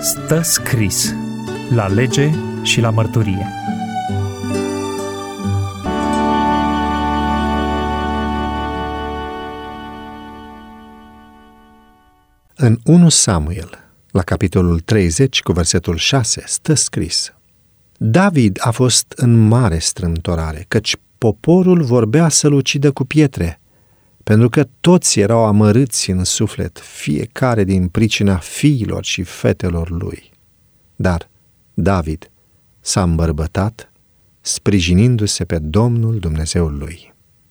Stă scris la lege și la mărturie. În 1 Samuel, la capitolul 30, cu versetul 6, stă scris: David a fost în mare strâmtorare, căci poporul vorbea să-l ucidă cu pietre, pentru că toți erau amărâți în suflet, fiecare din pricina fiilor și fetelor lui. Dar David s-a îmbărbătat, sprijinindu-se pe Domnul Dumnezeul lui.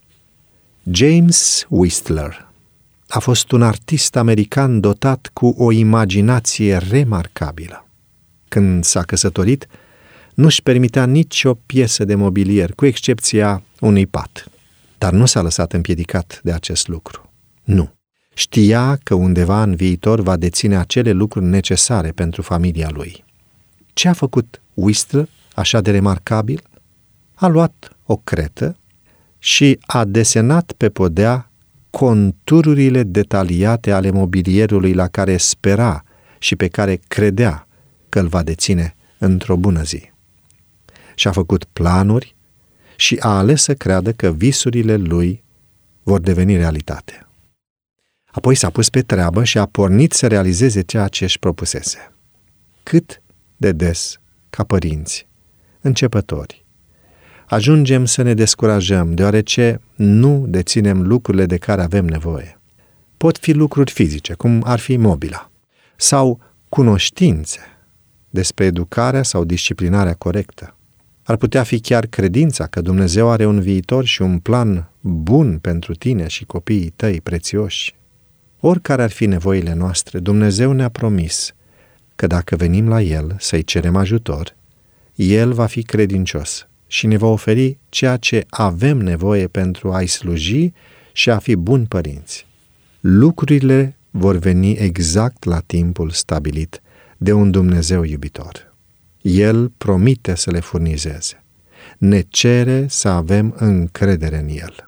James Whistler a fost un artist american dotat cu o imaginație remarcabilă. Când s-a căsătorit, nu-și permitea nicio piesă de mobilier, cu excepția unui pat. Dar nu s-a lăsat împiedicat de acest lucru. Nu. Știa că undeva în viitor va deține acele lucruri necesare pentru familia lui. Ce a făcut Whistler așa de remarcabil? A luat o cretă și a desenat pe podea contururile detaliate ale mobilierului la care spera și pe care credea că îl va deține într-o bună zi. Și-a făcut planuri și a ales să creadă că visurile lui vor deveni realitate. Apoi s-a pus pe treabă și a pornit să realizeze ceea ce își propusese. Cât de des, ca părinți, începători, ajungem să ne descurajăm deoarece nu deținem lucrurile de care avem nevoie. Pot fi lucruri fizice, cum ar fi mobila, sau cunoștințe despre educarea sau disciplinarea corectă. Ar putea fi chiar credința că Dumnezeu are un viitor și un plan bun pentru tine și copiii tăi prețioși. Oricare ar fi nevoile noastre, Dumnezeu ne-a promis că dacă venim la El să-i cerem ajutor, El va fi credincios și ne va oferi ceea ce avem nevoie pentru a-i sluji și a fi buni părinți. Lucrurile vor veni exact la timpul stabilit de un Dumnezeu iubitor. El promite să le furnizeze. Ne cere să avem încredere în El.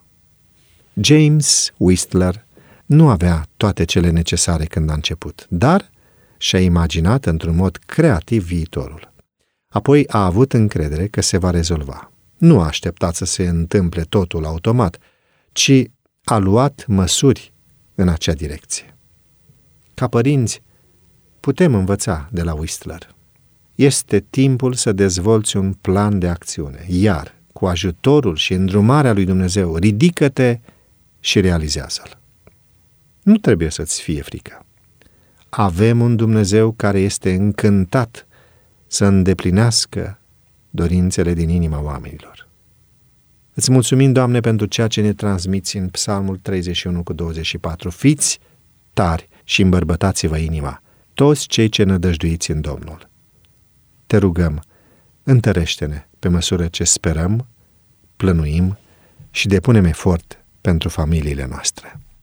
James Whistler nu avea toate cele necesare când a început, dar și-a imaginat într-un mod creativ viitorul. Apoi a avut încredere că se va rezolva. Nu a așteptat să se întâmple totul automat, ci a luat măsuri în acea direcție. Ca părinți, putem învăța de la Whistler. Este timpul să dezvolți un plan de acțiune, iar cu ajutorul și îndrumarea lui Dumnezeu, ridică-te și realizează-l. Nu trebuie să-ți fie frică. Avem un Dumnezeu care este încântat să îndeplinească dorințele din inima oamenilor. Îți mulțumim, Doamne, pentru ceea ce ne transmiți în Psalmul 31:24. Fiți tari și îmbărbătați-vă inima, toți cei ce nădăjduiți în Domnul. Te rugăm, întărește-ne pe măsură ce sperăm, plănuim și depunem efort pentru familiile noastre.